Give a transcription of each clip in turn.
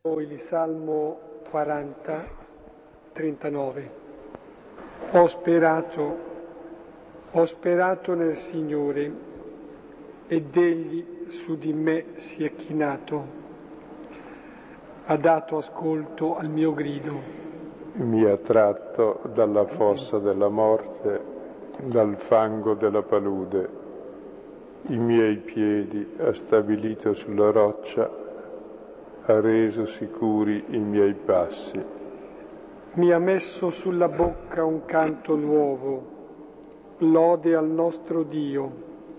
Il Salmo 40, 39. Ho sperato nel Signore ed Egli su di me si è chinato, ha dato ascolto al mio grido. Mi ha tratto dalla fossa della morte, dal fango della palude. I miei piedi ha stabilito sulla roccia, ha reso sicuri i miei passi. Mi ha messo sulla bocca un canto nuovo, lode al nostro Dio.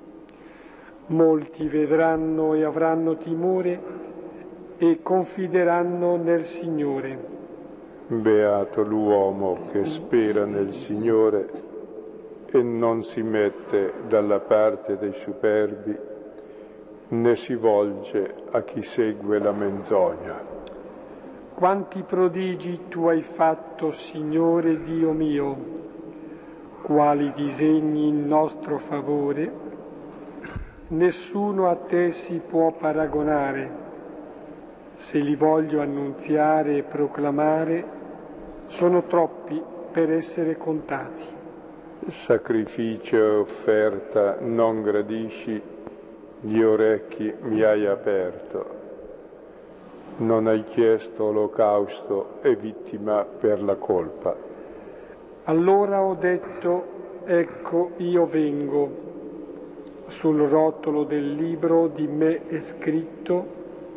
Molti vedranno e avranno timore e confideranno nel Signore. Beato l'uomo che spera nel Signore e non si mette dalla parte dei superbi, né si volge a chi segue la menzogna. Quanti prodigi tu hai fatto, Signore Dio mio, quali disegni in nostro favore, nessuno a te si può paragonare. Se li voglio annunziare e proclamare, sono troppi per essere contati. Sacrificio e offerta non gradisci, gli orecchi mi hai aperto. Non hai chiesto olocausto e vittima per la colpa. Allora ho detto, ecco io vengo. Sul rotolo del libro di me è scritto: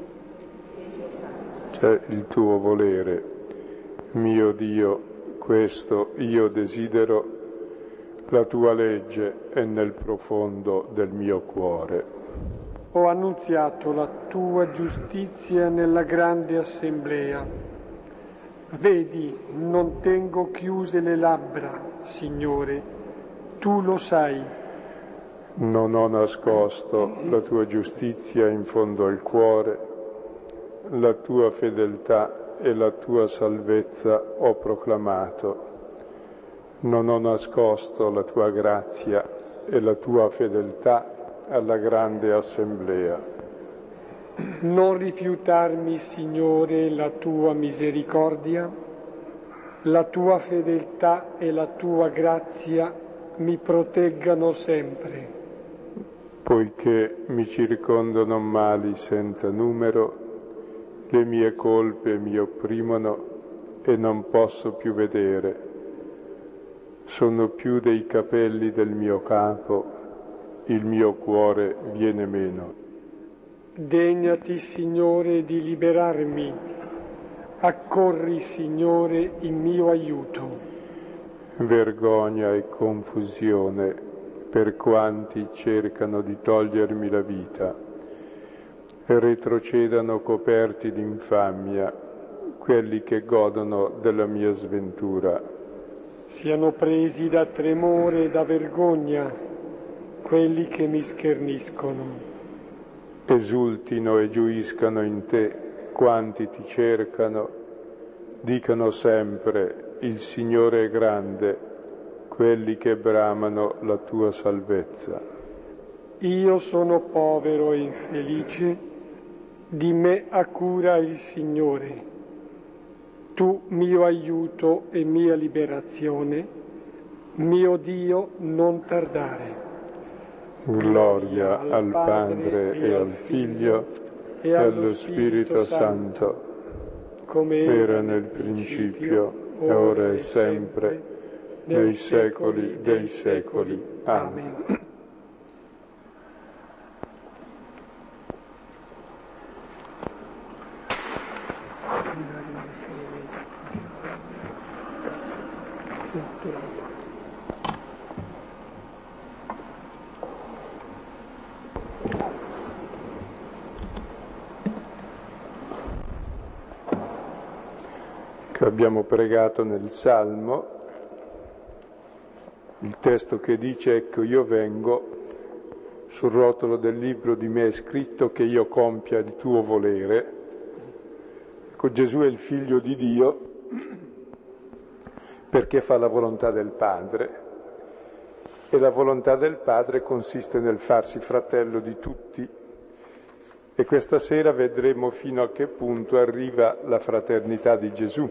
c'è il tuo volere, mio Dio, questo io desidero, la tua legge è nel profondo del mio cuore. Ho annunziato la tua giustizia nella grande assemblea. Vedi, non tengo chiuse le labbra, Signore, tu lo sai. Non ho nascosto la tua giustizia in fondo al cuore, la tua fedeltà e la tua salvezza ho proclamato. Non ho nascosto la tua grazia e la tua fedeltà alla grande assemblea. Non rifiutarmi, Signore, la tua misericordia, la tua fedeltà e la tua grazia mi proteggano sempre. Poiché mi circondano mali senza numero, le mie colpe mi opprimono e non posso più vedere. Sono più dei capelli del mio capo, il mio cuore viene meno. Degnati, Signore, di liberarmi. Accorri, Signore, in mio aiuto. Vergogna e confusione per quanti cercano di togliermi la vita. Retrocedano coperti d'infamia quelli che godono della mia sventura. Siano presi da tremore e da vergogna quelli che mi scherniscono. Esultino e gioiscano in te quanti ti cercano, dicano sempre: il Signore è grande, quelli che bramano la tua salvezza. Io sono povero e infelice, di me ha cura il Signore. Tu mio aiuto e mia liberazione, mio Dio, non tardare. Gloria al Padre e al Figlio e allo Spirito Santo, come era nel principio, ora e sempre, nei secoli dei secoli. Amen. Abbiamo pregato nel Salmo il testo che dice: ecco io vengo, sul rotolo del libro di me è scritto che io compia il tuo volere. Ecco, Gesù è il figlio di Dio perché fa la volontà del Padre, e la volontà del Padre consiste nel farsi fratello di tutti E questa sera vedremo fino a che punto arriva la fraternità di Gesù.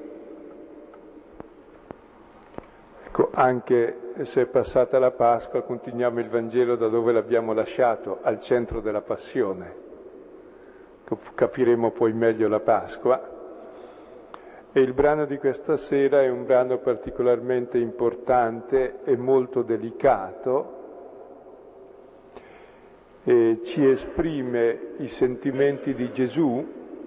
Ecco, anche se è passata la Pasqua, continuiamo il Vangelo da dove l'abbiamo lasciato, al centro della Passione. Capiremo poi meglio la Pasqua. E il brano di questa sera è un brano particolarmente importante e molto delicato, e ci esprime i sentimenti di Gesù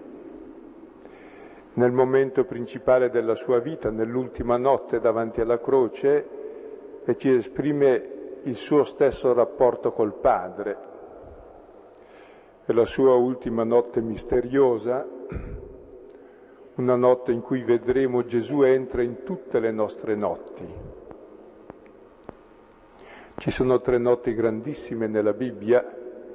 nel momento principale della sua vita, nell'ultima notte davanti alla croce, e ci esprime il suo stesso rapporto col Padre. È la sua ultima notte misteriosa, una notte in cui vedremo Gesù entra in tutte le nostre notti. Ci sono 3 notti grandissime nella Bibbia.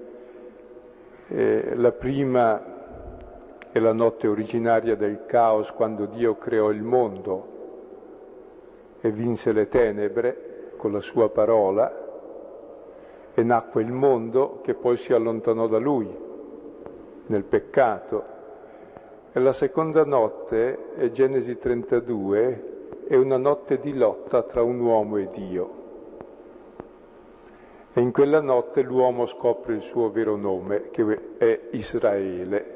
La prima è la notte originaria del caos, quando Dio creò il mondo e vinse le tenebre con la sua parola, e nacque il mondo che poi si allontanò da Lui nel peccato. E la seconda notte, è Genesi 32, è una notte di lotta tra un uomo e Dio. E in quella notte l'uomo scopre il suo vero nome, che è Israele.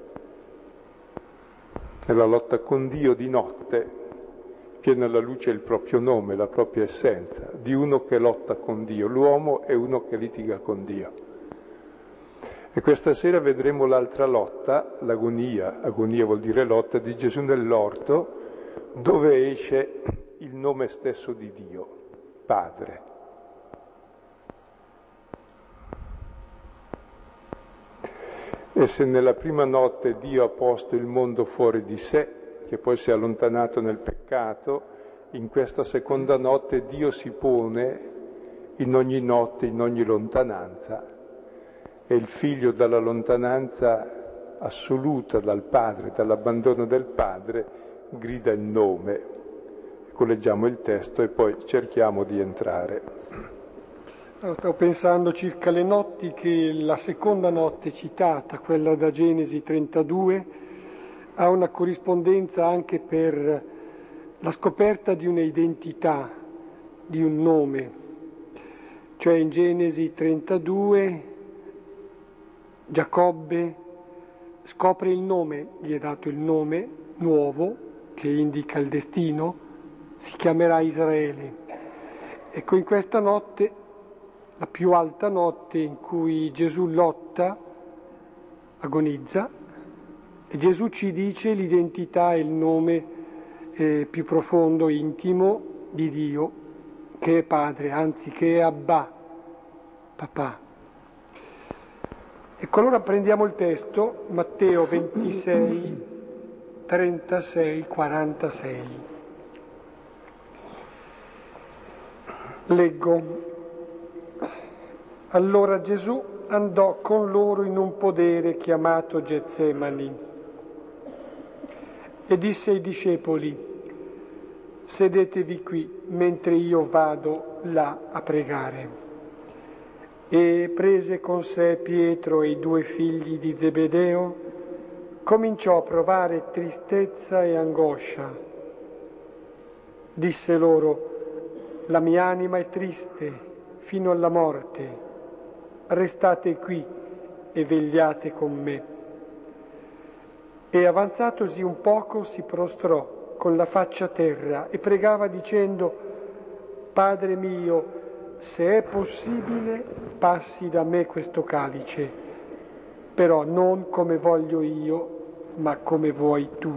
Nella lotta con Dio di notte viene alla luce il proprio nome, la propria essenza, di uno che lotta con Dio. L'uomo è uno che litiga con Dio. E questa sera vedremo l'altra lotta, l'agonia, agonia vuol dire lotta, di Gesù nell'orto, dove esce il nome stesso di Dio, Padre. E se nella prima notte Dio ha posto il mondo fuori di sé, che poi si è allontanato nel peccato, in questa seconda notte Dio si pone in ogni notte, in ogni lontananza, e il Figlio dalla lontananza assoluta dal Padre, dall'abbandono del Padre, grida il nome. Leggiamo il testo e poi cerchiamo di entrare. Stavo pensando circa le notti, che la seconda notte citata, quella da Genesi 32, ha una corrispondenza anche per la scoperta di un'identità, di un nome. Cioè in Genesi 32 Giacobbe scopre il nome, gli è dato il nome nuovo che indica il destino, si chiamerà Israele. Ecco, in questa notte, la più alta notte in cui Gesù lotta, agonizza, e Gesù ci dice l'identità e il nome più profondo, intimo di Dio, che è Padre, anzi che è Abba, papà. Ecco, allora prendiamo il testo, Matteo 26, 36, 46. Leggo. Allora Gesù andò con loro in un podere chiamato Getsemani e disse ai discepoli: sedetevi qui mentre io vado là a pregare. E prese con sé Pietro e i 2 figli di Zebedeo, cominciò a provare tristezza e angoscia. Disse loro: la mia anima è triste fino alla morte, restate qui e vegliate con me. E avanzatosi un poco si prostrò con la faccia a terra e pregava dicendo: Padre mio, se è possibile, passi da me questo calice, però non come voglio io, ma come vuoi tu.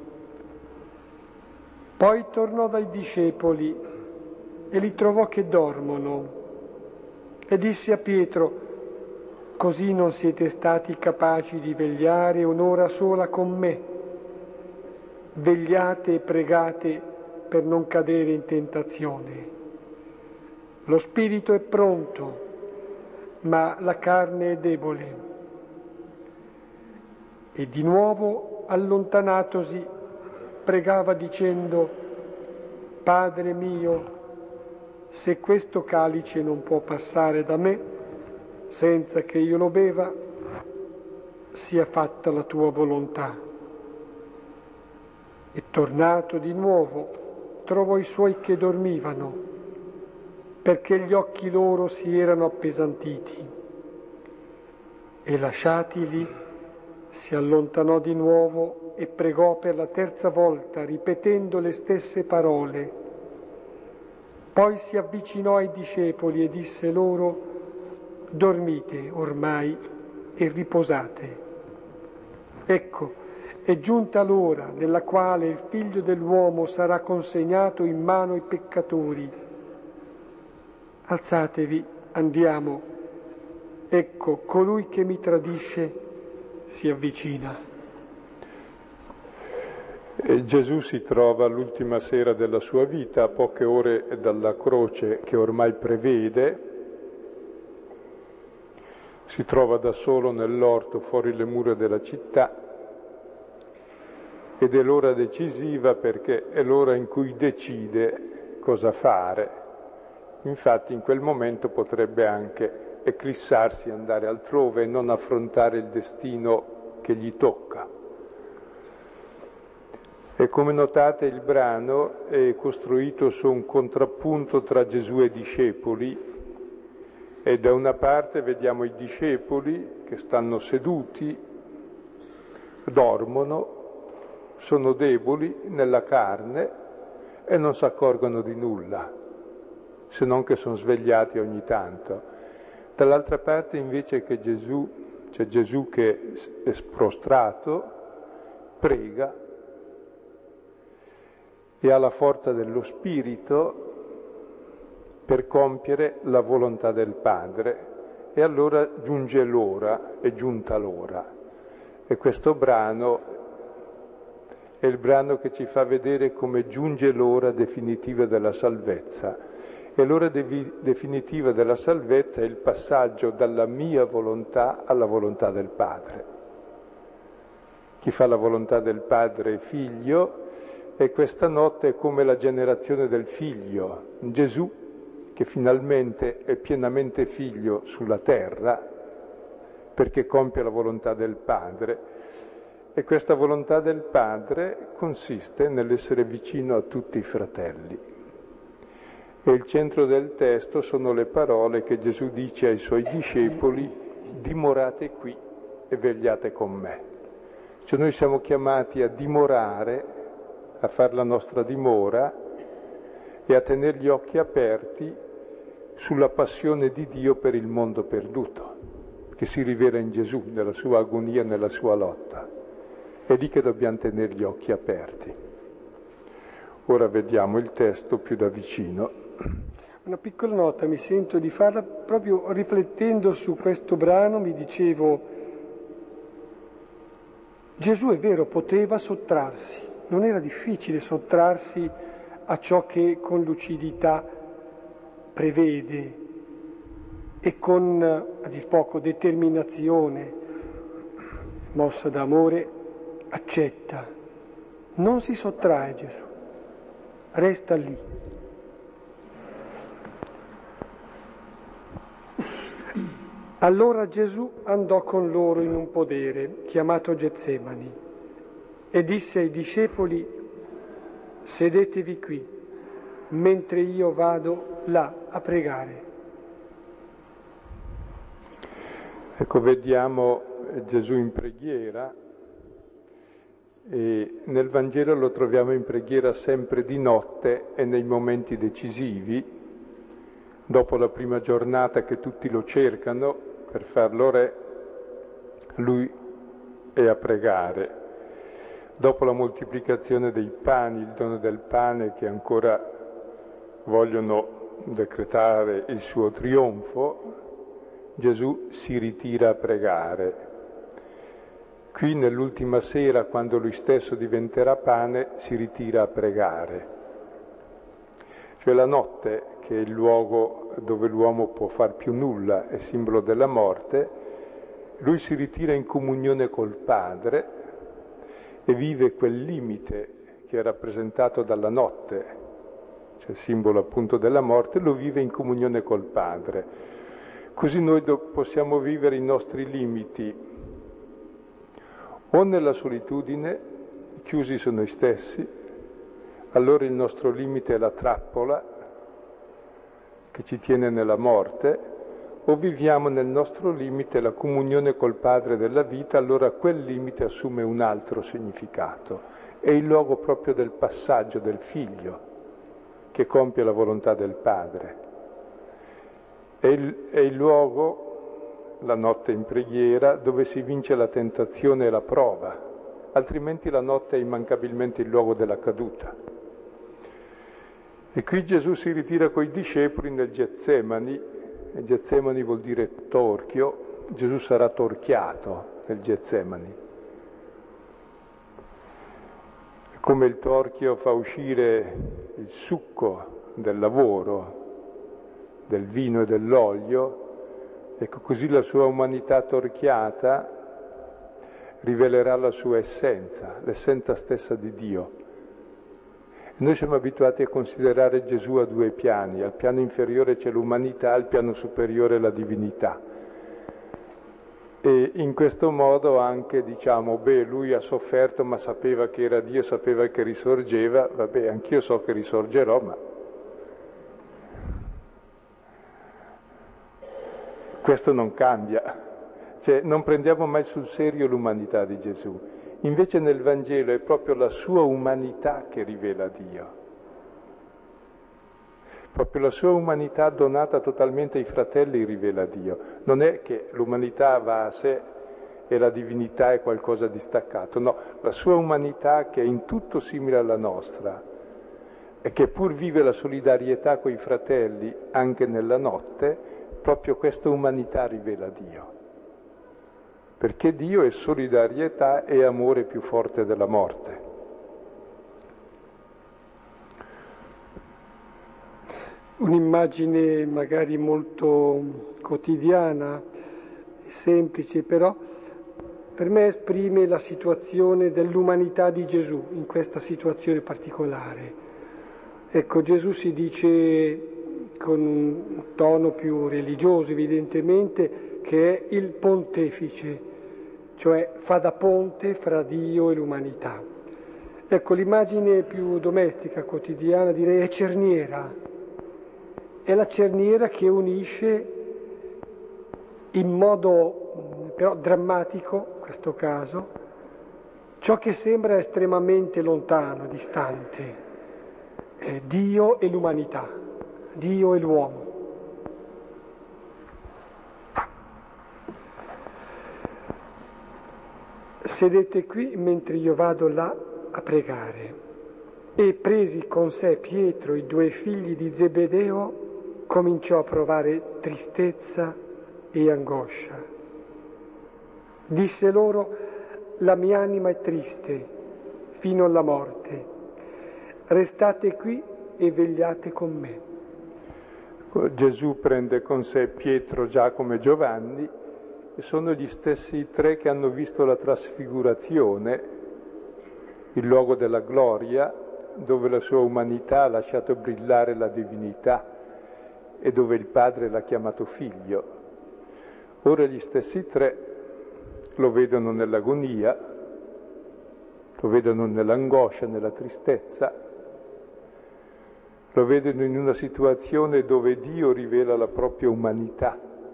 Poi tornò dai discepoli e li trovò che dormono e disse a Pietro: così non siete stati capaci di vegliare un'ora sola con me? Vegliate e pregate per non cadere in tentazione. Lo spirito è pronto, ma la carne è debole. E di nuovo, allontanatosi, pregava dicendo: Padre mio, se questo calice non può passare da me senza che io lo beva, sia fatta la tua volontà. E tornato di nuovo, trovò i suoi che dormivano, perché gli occhi loro si erano appesantiti. E lasciatili, si allontanò di nuovo e pregò per la terza volta, ripetendo le stesse parole. Poi si avvicinò ai discepoli e disse loro: dormite ormai e riposate. Ecco, è giunta l'ora nella quale il Figlio dell'uomo sarà consegnato in mano ai peccatori. Alzatevi, andiamo. Ecco, colui che mi tradisce si avvicina. E Gesù si trova l'ultima sera della sua vita, a poche ore dalla croce che ormai prevede. Si trova da solo nell'orto fuori le mura della città ed è l'ora decisiva perché è l'ora in cui decide cosa fare. Infatti in quel momento potrebbe anche eclissarsi, andare altrove e non affrontare il destino che gli tocca. E come notate il brano è costruito su un contrappunto tra Gesù e i discepoli, e da una parte vediamo i discepoli che stanno seduti, dormono, sono deboli nella carne e non si accorgono di nulla, se non che sono svegliati ogni tanto. Dall'altra parte invece c'è Gesù che è prostrato, prega e ha la forza dello Spirito per compiere la volontà del Padre. E allora giunge l'ora, è giunta l'ora. E questo brano è il brano che ci fa vedere come giunge l'ora definitiva della salvezza. E l'ora definitiva della salvezza è il passaggio dalla mia volontà alla volontà del Padre. Chi fa la volontà del Padre è figlio, e questa notte è come la generazione del figlio, Gesù che finalmente è pienamente figlio sulla terra perché compie la volontà del Padre. E questa volontà del Padre consiste nell'essere vicino a tutti i fratelli. E il centro del testo sono le parole che Gesù dice ai suoi discepoli: dimorate qui e vegliate con me. Cioè noi siamo chiamati a dimorare, a fare la nostra dimora e a tenere gli occhi aperti sulla passione di Dio per il mondo perduto, che si rivela in Gesù, nella sua agonia, nella sua lotta. È lì che dobbiamo tenere gli occhi aperti. Ora vediamo il testo più da vicino. Una piccola nota mi sento di farla proprio riflettendo su questo brano. Mi dicevo, Gesù è vero, poteva sottrarsi, non era difficile sottrarsi a ciò che con lucidità prevede e con, a dir poco, determinazione, mossa d'amore, accetta. Non si sottrae Gesù, resta lì. Allora Gesù andò con loro in un podere chiamato Getsemani e disse ai discepoli: sedetevi qui, mentre io vado là a pregare. Ecco, vediamo Gesù in preghiera, e nel Vangelo lo troviamo in preghiera sempre di notte e nei momenti decisivi, dopo la prima giornata che tutti lo cercano per farlo re, lui è a pregare. Dopo la moltiplicazione dei pani, il dono del pane, che ancora vogliono decretare il suo trionfo, Gesù si ritira a pregare. Qui nell'ultima sera, quando lui stesso diventerà pane, si ritira a pregare. Cioè la notte, che è il luogo dove l'uomo può far più nulla, è simbolo della morte, lui si ritira in comunione col Padre e vive quel limite che è rappresentato dalla notte, cioè simbolo appunto della morte, lo vive in comunione col Padre. Così noi possiamo vivere i nostri limiti O nella solitudine, chiusi su noi stessi, allora il nostro limite è la trappola che ci tiene nella morte, o viviamo nel nostro limite la comunione col Padre della vita, allora quel limite assume un altro significato. È il luogo proprio del passaggio del Figlio che compie la volontà del Padre. È il luogo, la notte in preghiera, dove si vince la tentazione e la prova, altrimenti la notte è immancabilmente il luogo della caduta. E qui Gesù si ritira coi discepoli nel Getsemani, e Getsemani vuol dire torchio, Gesù sarà torchiato nel Getsemani. Come il torchio fa uscire il succo del lavoro, del vino e dell'olio, ecco così la sua umanità torchiata rivelerà la sua essenza, l'essenza stessa di Dio. Noi siamo abituati a considerare Gesù a due piani, al piano inferiore c'è l'umanità, al piano superiore la divinità. E in questo modo anche diciamo, lui ha sofferto ma sapeva che era Dio, sapeva che risorgeva, vabbè, anch'io so che risorgerò, ma questo non cambia. Cioè, non prendiamo mai sul serio l'umanità di Gesù. Invece nel Vangelo è proprio la sua umanità che rivela Dio. Proprio la sua umanità donata totalmente ai fratelli rivela Dio. Non è che l'umanità va a sé e la divinità è qualcosa di staccato. No, la sua umanità che è in tutto simile alla nostra e che pur vive la solidarietà coi fratelli anche nella notte, proprio questa umanità rivela Dio. Perché Dio è solidarietà e amore più forte della morte. Un'immagine magari molto quotidiana, semplice, però per me esprime la situazione dell'umanità di Gesù in questa situazione particolare. Ecco, Gesù si dice con un tono più religioso evidentemente che è il pontefice, cioè fa da ponte fra Dio e l'umanità. Ecco, l'immagine più domestica, quotidiana, direi è cerniera. È la cerniera che unisce in modo però drammatico, in questo caso, ciò che sembra estremamente lontano, distante, Dio e l'umanità, Dio e l'uomo. Sedette qui mentre io vado là a pregare. E presi con sé Pietro, i due figli di Zebedeo, cominciò a provare tristezza e angoscia. Disse loro: la mia anima è triste fino alla morte. Restate qui e vegliate con me. Gesù prende con sé Pietro, Giacomo e Giovanni, e sono gli stessi tre che hanno visto la trasfigurazione, il luogo della gloria, dove la sua umanità ha lasciato brillare la divinità e dove il Padre l'ha chiamato figlio. Ora gli stessi tre lo vedono nell'agonia, lo vedono nell'angoscia, nella tristezza, lo vedono in una situazione dove Dio rivela la propria umanità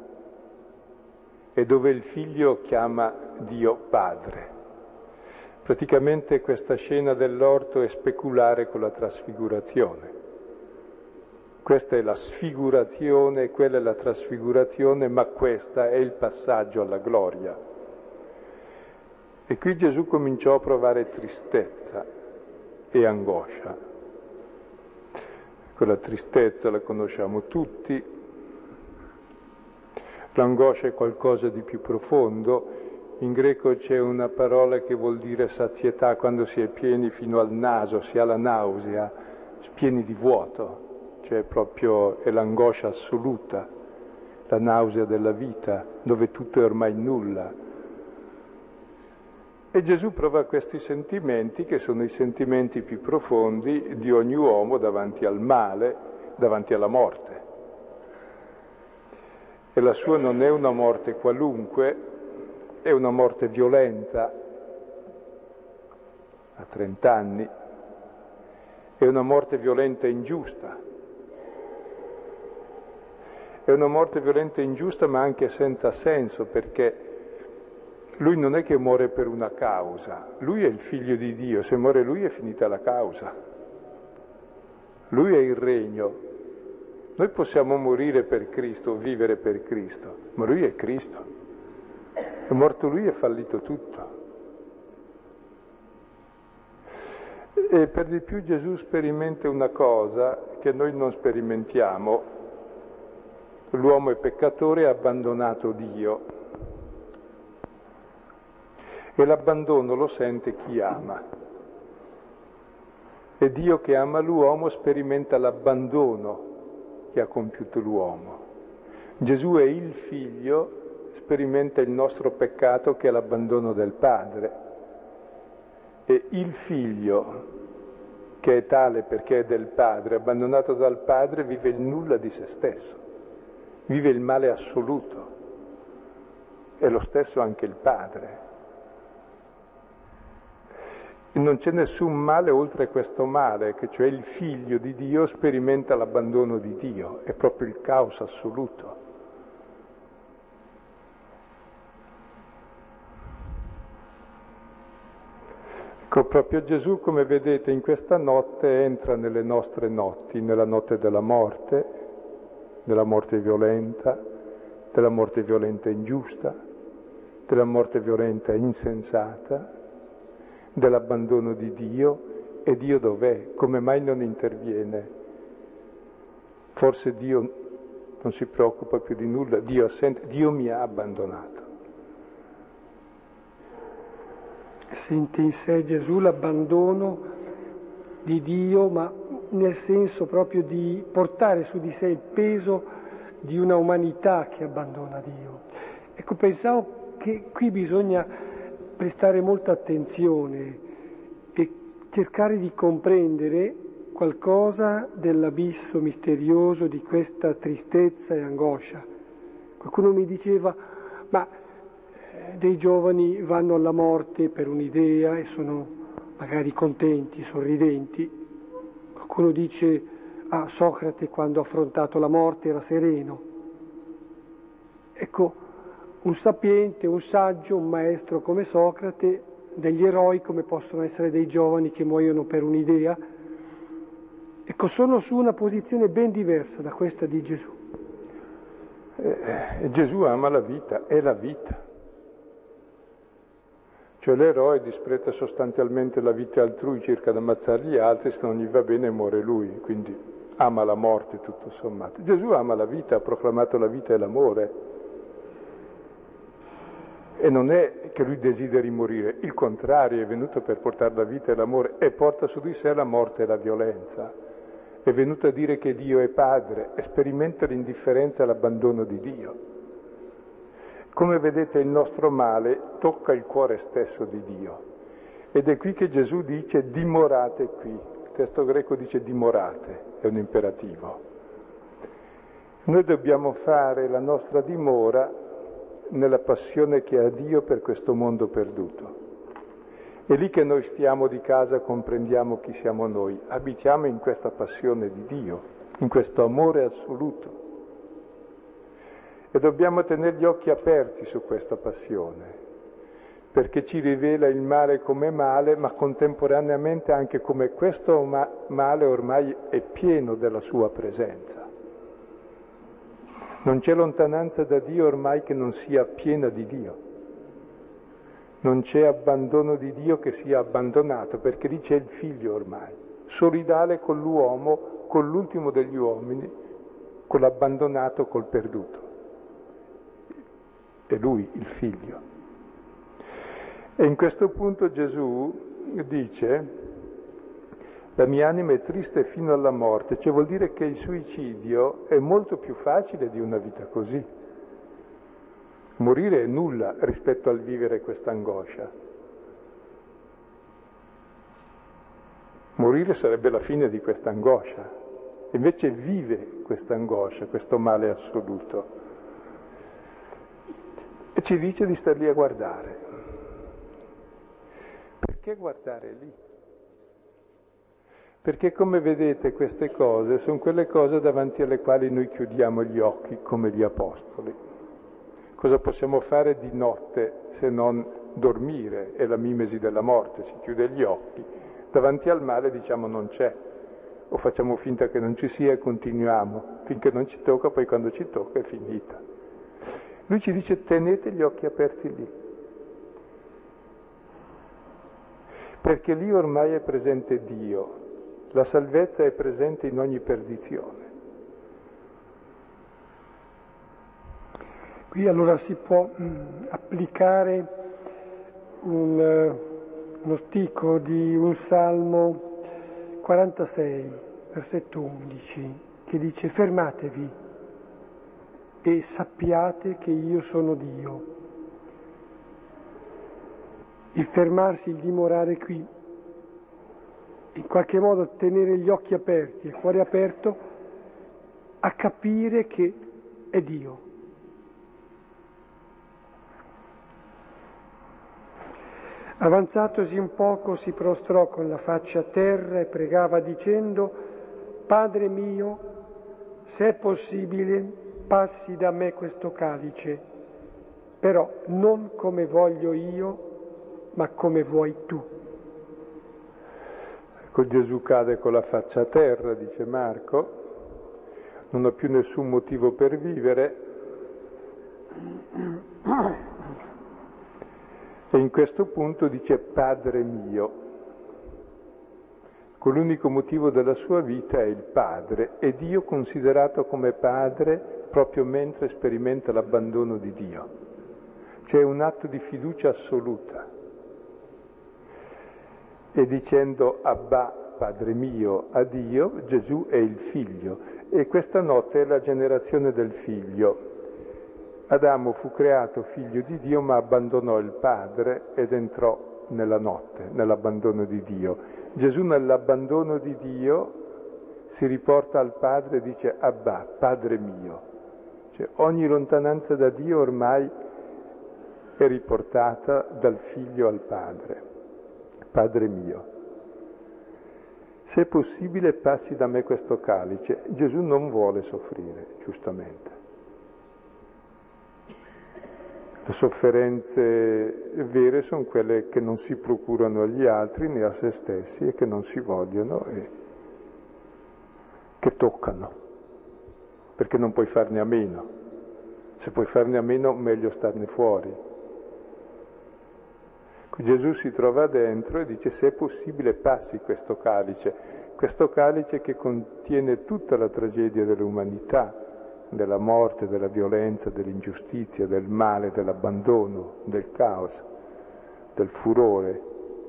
e dove il figlio chiama Dio Padre. Praticamente questa scena dell'orto è speculare con la trasfigurazione. Questa è la sfigurazione, quella è la trasfigurazione, ma questa è il passaggio alla gloria. E qui Gesù cominciò a provare tristezza e angoscia. Quella tristezza la conosciamo tutti, l'angoscia è qualcosa di più profondo. In greco c'è una parola che vuol dire sazietà, quando si è pieni fino al naso, si ha la nausea, pieni di vuoto. Cioè proprio è l'angoscia assoluta, la nausea della vita, dove tutto è ormai nulla. E Gesù prova questi sentimenti, che sono i sentimenti più profondi di ogni uomo davanti al male, davanti alla morte. E la sua non è una morte qualunque, è una morte violenta, a 30 anni, è una morte violenta e ingiusta. È una morte violenta e ingiusta, ma anche senza senso, perché lui non è che muore per una causa, lui è il figlio di Dio, se muore lui è finita la causa. Lui è il regno. Noi possiamo morire per Cristo, vivere per Cristo, ma lui è Cristo. È morto lui e è fallito tutto. E per di più Gesù sperimenta una cosa che noi non sperimentiamo. L'uomo è peccatore e ha abbandonato Dio. E l'abbandono lo sente chi ama. E Dio che ama l'uomo sperimenta l'abbandono che ha compiuto l'uomo. Gesù è il figlio, sperimenta il nostro peccato che è l'abbandono del Padre. E il figlio, che è tale perché è del Padre, abbandonato dal Padre, vive il nulla di se stesso. Vive il male assoluto, è lo stesso anche il Padre. E non c'è nessun male oltre questo male, che cioè il figlio di Dio sperimenta l'abbandono di Dio, è proprio il caos assoluto. Ecco, proprio Gesù, come vedete, in questa notte entra nelle nostre notti, nella notte della morte violenta, della morte violenta ingiusta, della morte violenta insensata, dell'abbandono di Dio. E Dio dov'è? Come mai non interviene? Forse Dio non si preoccupa più di nulla, Dio è assente, Dio mi ha abbandonato. Sente in sé Gesù l'abbandono di Dio, ma nel senso proprio di portare su di sé il peso di una umanità che abbandona Dio. Ecco, pensavo che qui bisogna prestare molta attenzione e cercare di comprendere qualcosa dell'abisso misterioso di questa tristezza e angoscia. Qualcuno mi diceva, ma dei giovani vanno alla morte per un'idea e sono magari contenti, sorridenti. Qualcuno dice, Socrate quando ha affrontato la morte era sereno. Ecco, un sapiente, un saggio, un maestro come Socrate, degli eroi come possono essere dei giovani che muoiono per un'idea, ecco, sono su una posizione ben diversa da questa di Gesù. Gesù ama la vita, è la vita. Cioè l'eroe disprezza sostanzialmente la vita altrui, cerca di ammazzare gli altri, se non gli va bene muore lui, quindi ama la morte tutto sommato. Gesù ama la vita, ha proclamato la vita e l'amore. E non è che lui desideri morire, il contrario, è venuto per portare la vita e l'amore e porta su di sé la morte e la violenza. È venuto a dire che Dio è Padre e sperimenta l'indifferenza e l'abbandono di Dio. Come vedete il nostro male tocca il cuore stesso di Dio ed è qui che Gesù dice dimorate qui, il testo greco dice dimorate, è un imperativo. Noi dobbiamo fare la nostra dimora nella passione che ha Dio per questo mondo perduto. È lì che noi stiamo di casa, comprendiamo chi siamo noi, abitiamo in questa passione di Dio, in questo amore assoluto. E dobbiamo tenere gli occhi aperti su questa passione, perché ci rivela il male come male, ma contemporaneamente anche come questo male ormai è pieno della sua presenza. Non c'è lontananza da Dio ormai che non sia piena di Dio. Non c'è abbandono di Dio che sia abbandonato, perché lì c'è il Figlio ormai, solidale con l'uomo, con l'ultimo degli uomini, con l'abbandonato, col perduto. È lui il Figlio. E in questo punto Gesù dice: la mia anima è triste fino alla morte, cioè vuol dire che il suicidio è molto più facile di una vita così. Morire è nulla rispetto al vivere questa angoscia. Morire sarebbe la fine di questa angoscia, invece vive questa angoscia, questo male assoluto. E ci dice di star lì a guardare, perché guardare lì? Perché come vedete queste cose sono quelle cose davanti alle quali noi chiudiamo gli occhi come gli apostoli. Cosa possiamo fare di notte se non dormire? È la mimesi della morte, si chiude gli occhi. Davanti al male diciamo non c'è, o facciamo finta che non ci sia e continuiamo, finché non ci tocca, poi quando ci tocca è finita. Lui ci dice tenete gli occhi aperti lì, perché lì ormai è presente Dio, la salvezza è presente in ogni perdizione. Qui allora si può applicare uno sticco di un Salmo 46, versetto 11, che dice fermatevi e sappiate che io sono Dio. Il fermarsi, il dimorare qui, in qualche modo tenere gli occhi aperti, il cuore aperto, a capire che è Dio. Avanzatosi un poco si prostrò con la faccia a terra e pregava dicendo: Padre mio, se è possibile, passi da me questo calice, però non come voglio io, ma come vuoi tu. Ecco, Gesù cade con la faccia a terra, dice Marco, non ho più nessun motivo per vivere. E in questo punto dice Padre mio. Con l'unico motivo della sua vita è il Padre, e Dio considerato come Padre proprio mentre sperimenta l'abbandono di Dio. C'è un atto di fiducia assoluta. E dicendo Abba, Padre mio, a Dio, Gesù è il Figlio. E questa notte è la generazione del Figlio. Adamo fu creato figlio di Dio, ma abbandonò il Padre ed entrò nella notte, nell'abbandono di Dio. Gesù nell'abbandono di Dio si riporta al Padre e dice Abba, Padre mio. Cioè, ogni lontananza da Dio ormai è riportata dal Figlio al Padre. Padre mio. Se è possibile passi da me questo calice. Gesù non vuole soffrire, giustamente. Le sofferenze vere sono quelle che non si procurano agli altri né a se stessi e che non si vogliono e che toccano, perché non puoi farne a meno. Se puoi farne a meno, meglio starne fuori. Gesù si trova dentro e dice se è possibile passi questo calice che contiene tutta la tragedia dell'umanità, della morte, della violenza, dell'ingiustizia, del male, dell'abbandono, del caos, del furore.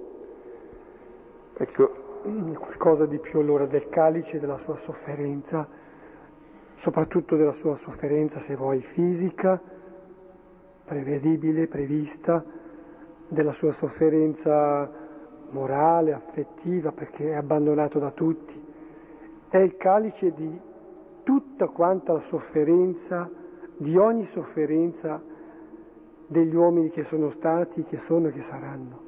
Ecco, qualcosa di più allora del calice, della sua sofferenza, soprattutto della sua sofferenza, se vuoi, fisica, prevedibile, prevista, della sua sofferenza morale, affettiva, perché è abbandonato da tutti. È il calice di tutta quanta la sofferenza, di ogni sofferenza degli uomini che sono stati, che sono e che saranno.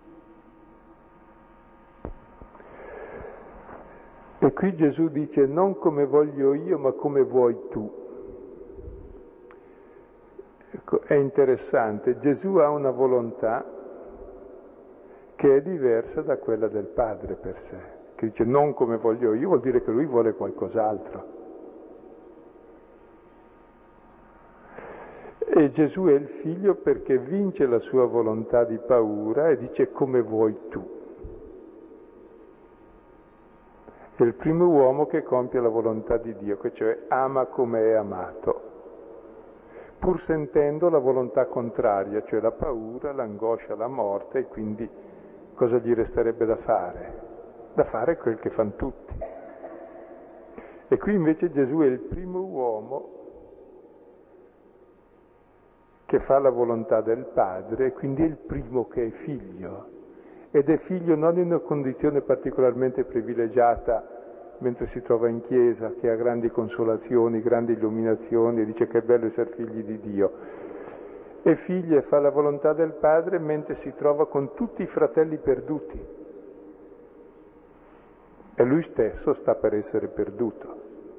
E qui Gesù dice non come voglio io, ma come vuoi tu. Ecco, è interessante, Gesù ha una volontà che è diversa da quella del Padre per sé, che dice non come voglio io, vuol dire che lui vuole qualcos'altro. E Gesù è il Figlio perché vince la sua volontà di paura e dice come vuoi tu. È il primo uomo che compie la volontà di Dio, che cioè ama come è amato, pur sentendo la volontà contraria, cioè la paura, l'angoscia, la morte, e quindi cosa gli resterebbe da fare? Da fare quel che fanno tutti. E qui invece Gesù è il primo uomo che fa la volontà del Padre, e quindi è il primo che è figlio, ed è figlio non in una condizione particolarmente privilegiata mentre si trova in chiesa, che ha grandi consolazioni, grandi illuminazioni, e dice che è bello essere figli di Dio. è figlio e fa la volontà del Padre mentre si trova con tutti i fratelli perduti. E lui stesso sta per essere perduto.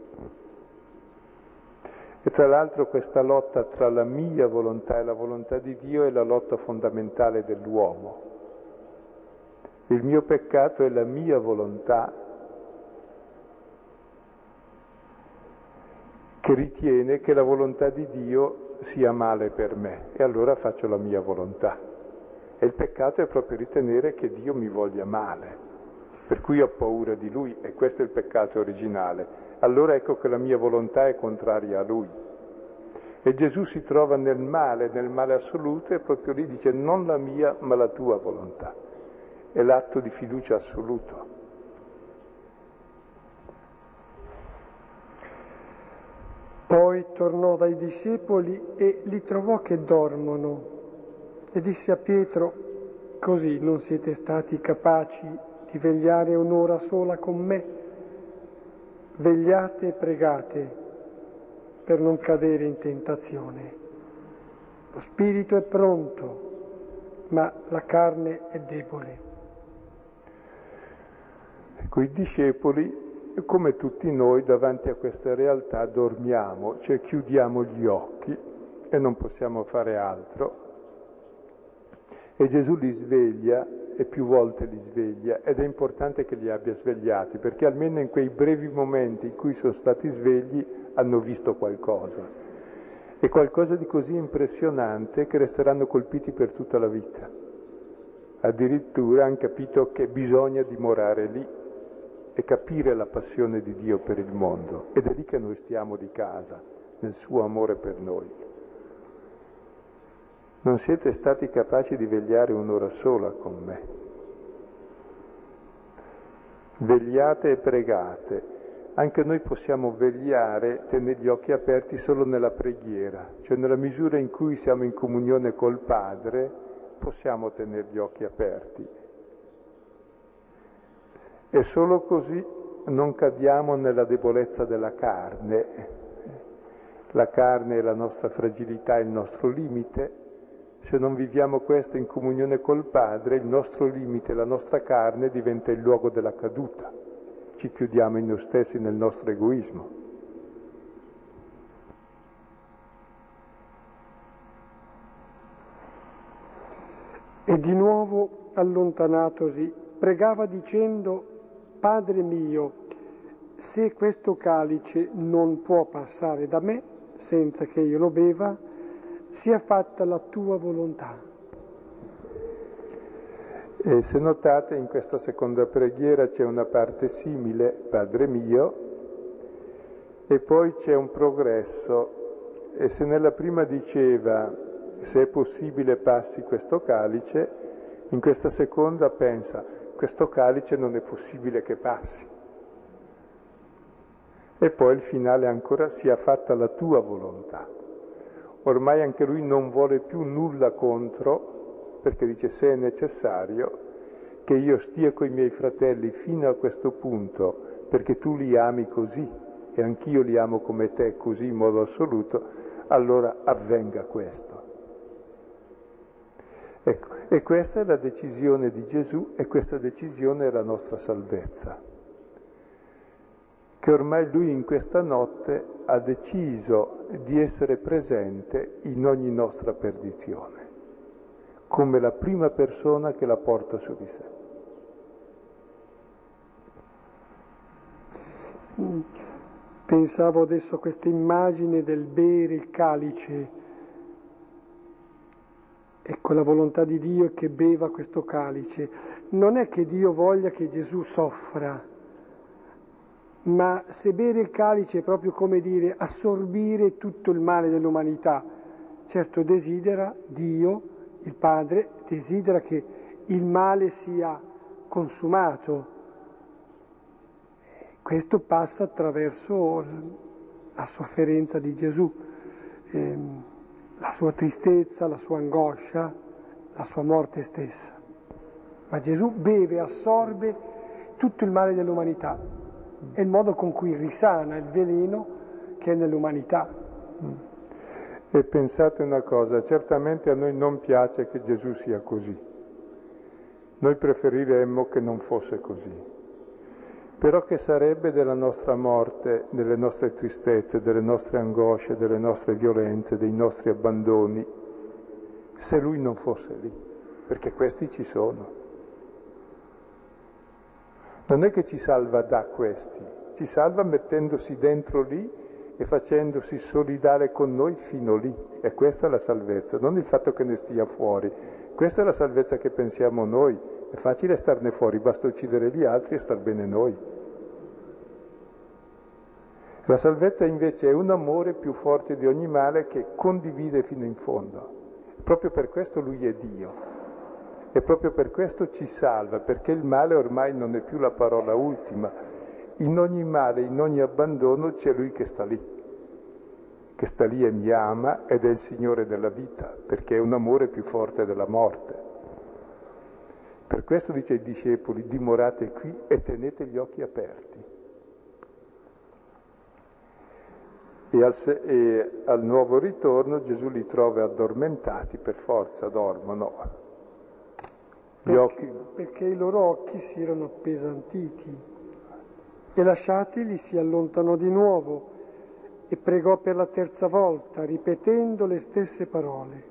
E tra l'altro questa lotta tra la mia volontà e la volontà di Dio è la lotta fondamentale dell'uomo. Il mio peccato è la mia volontà che ritiene che la volontà di Dio sia male per me e allora faccio la mia volontà. E il peccato è proprio ritenere che Dio mi voglia male, per cui ho paura di Lui e questo è il peccato originale. Allora ecco che la mia volontà è contraria a Lui. E Gesù si trova nel male assoluto e proprio lì dice non la mia ma la tua volontà. È l'atto di fiducia assoluto. Poi tornò dai discepoli e li trovò che dormono e disse a Pietro: così non siete stati capaci di vegliare un'ora sola con me? Vegliate e pregate per non cadere in tentazione. Lo spirito è pronto, ma la carne è debole. Ecco, i discepoli, come tutti noi, davanti a questa realtà dormiamo, cioè chiudiamo gli occhi e non possiamo fare altro. E Gesù li sveglia e più volte li sveglia ed è importante che li abbia svegliati perché almeno in quei brevi momenti in cui sono stati svegli hanno visto qualcosa e qualcosa di così impressionante che resteranno colpiti per tutta la vita. Addirittura hanno capito che bisogna dimorare lì e capire la passione di Dio per il mondo ed è lì che noi stiamo di casa, nel suo amore per noi. Non siete stati capaci di vegliare un'ora sola con me. Vegliate e pregate. Anche noi possiamo vegliare, tenere gli occhi aperti solo nella preghiera, cioè nella misura in cui siamo in comunione col Padre, possiamo tenere gli occhi aperti. E solo così non cadiamo nella debolezza della carne. La carne è la nostra fragilità, il nostro limite. Se non viviamo questo in comunione col Padre, il nostro limite, la nostra carne diventa il luogo della caduta. Ci chiudiamo in noi stessi, nel nostro egoismo. E di nuovo, allontanatosi, pregava dicendo: Padre mio, se questo calice non può passare da me senza che io lo beva, sia fatta la tua volontà. E se notate in questa seconda preghiera c'è una parte simile, Padre mio, e poi c'è un progresso. E se nella prima diceva se è possibile passi questo calice, in questa seconda pensa questo calice non è possibile che passi. E poi il finale ancora sia fatta la tua volontà. Ormai anche lui non vuole più nulla contro, perché dice se è necessario che io stia coi miei fratelli fino a questo punto, perché tu li ami così e anch'io li amo come te così in modo assoluto, allora avvenga questo. Ecco, e questa è la decisione di Gesù e questa decisione è la nostra salvezza. Che ormai lui in questa notte ha deciso di essere presente in ogni nostra perdizione, come la prima persona che la porta su di sé. Pensavo adesso a questa immagine del bere il calice. Ecco, la volontà di Dio è che beva questo calice. Non è che Dio voglia che Gesù soffra, ma se bere il calice è proprio come dire assorbire tutto il male dell'umanità. Certo desidera Dio, il Padre, desidera che il male sia consumato. Questo passa attraverso la sofferenza di Gesù, la sua tristezza, la sua angoscia, la sua morte stessa. Ma Gesù beve, assorbe tutto il male dell'umanità. È il modo con cui risana il veleno che è nell'umanità. E pensate una cosa, certamente a noi non piace che Gesù sia così. Noi preferiremmo che non fosse così. Però che sarebbe della nostra morte, delle nostre tristezze, delle nostre angosce, delle nostre violenze, dei nostri abbandoni, se Lui non fosse lì? Perché questi ci sono. Non è che ci salva da questi, ci salva mettendosi dentro lì e facendosi solidale con noi fino lì. E questa è la salvezza, non il fatto che ne stia fuori. Questa è la salvezza che pensiamo noi. È facile starne fuori, basta uccidere gli altri e star bene noi. La salvezza invece è un amore più forte di ogni male che condivide fino in fondo. Proprio per questo Lui è Dio. E proprio per questo ci salva, perché il male ormai non è più la parola ultima. In ogni male, in ogni abbandono c'è Lui che sta lì e mi ama ed è il Signore della vita, perché è un amore più forte della morte. Per questo dice ai discepoli: dimorate qui e tenete gli occhi aperti. E al nuovo ritorno Gesù li trova addormentati, per forza dormono. Perché i loro occhi si erano appesantiti e lasciatili si allontanò di nuovo e pregò per la terza volta, ripetendo le stesse parole.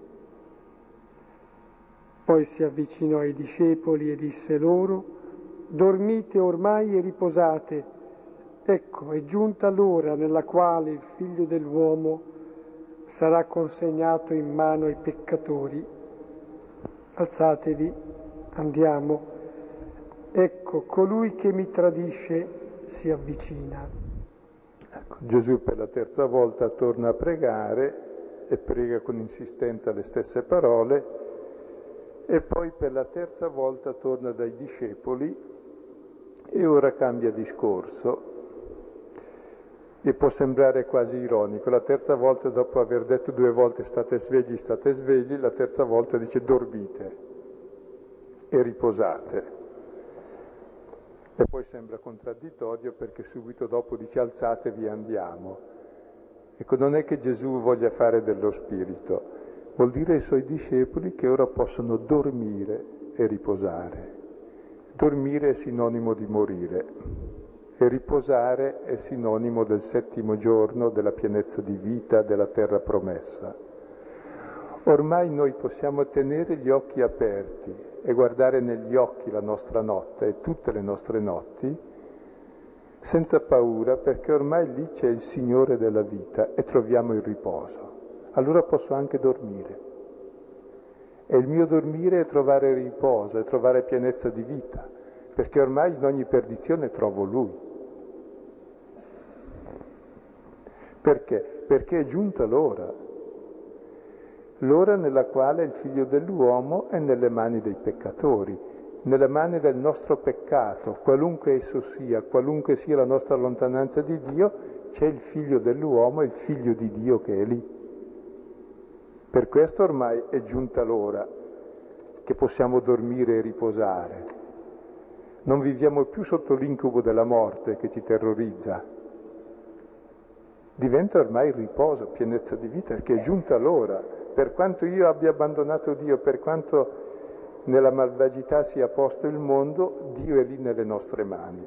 Poi si avvicinò ai discepoli e disse loro: dormite ormai e riposate. Ecco, è giunta l'ora nella quale il Figlio dell'uomo sarà consegnato in mano ai peccatori. Alzatevi, andiamo. Ecco, colui che mi tradisce si avvicina. Ecco, Gesù per la terza volta torna a pregare e prega con insistenza le stesse parole e poi per la terza volta torna dai discepoli e ora cambia discorso. E può sembrare quasi ironico, la terza volta dopo aver detto 2 volte state svegli, la terza volta dice dormite e riposate. E poi sembra contraddittorio perché subito dopo dice alzatevi e andiamo. Ecco, non è che Gesù voglia fare dello spirito, vuol dire ai suoi discepoli che ora possono dormire e riposare. Dormire è sinonimo di morire. E riposare è sinonimo del 7° giorno, della pienezza di vita, della terra promessa. Ormai noi possiamo tenere gli occhi aperti e guardare negli occhi la nostra notte e tutte le nostre notti senza paura, perché ormai lì c'è il Signore della vita e troviamo il riposo. Allora posso anche dormire. E il mio dormire è trovare riposo, è trovare pienezza di vita, perché ormai in ogni perdizione trovo Lui. Perché? Perché è giunta l'ora nella quale il Figlio dell'uomo è nelle mani dei peccatori, nelle mani del nostro peccato, qualunque esso sia, qualunque sia la nostra lontananza di Dio, c'è il Figlio dell'uomo, il Figlio di Dio che è lì. Per questo ormai è giunta l'ora che possiamo dormire e riposare. Non viviamo più sotto l'incubo della morte che ci terrorizza. Diventa ormai il riposo, pienezza di vita, perché è giunta l'ora. Per quanto io abbia abbandonato Dio, per quanto nella malvagità sia posto il mondo, Dio è lì nelle nostre mani.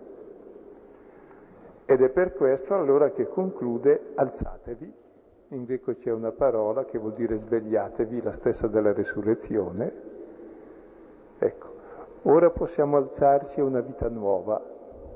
Ed è per questo allora che conclude alzatevi. In greco c'è una parola che vuol dire svegliatevi, la stessa della resurrezione. Ecco, ora possiamo alzarci a una vita nuova.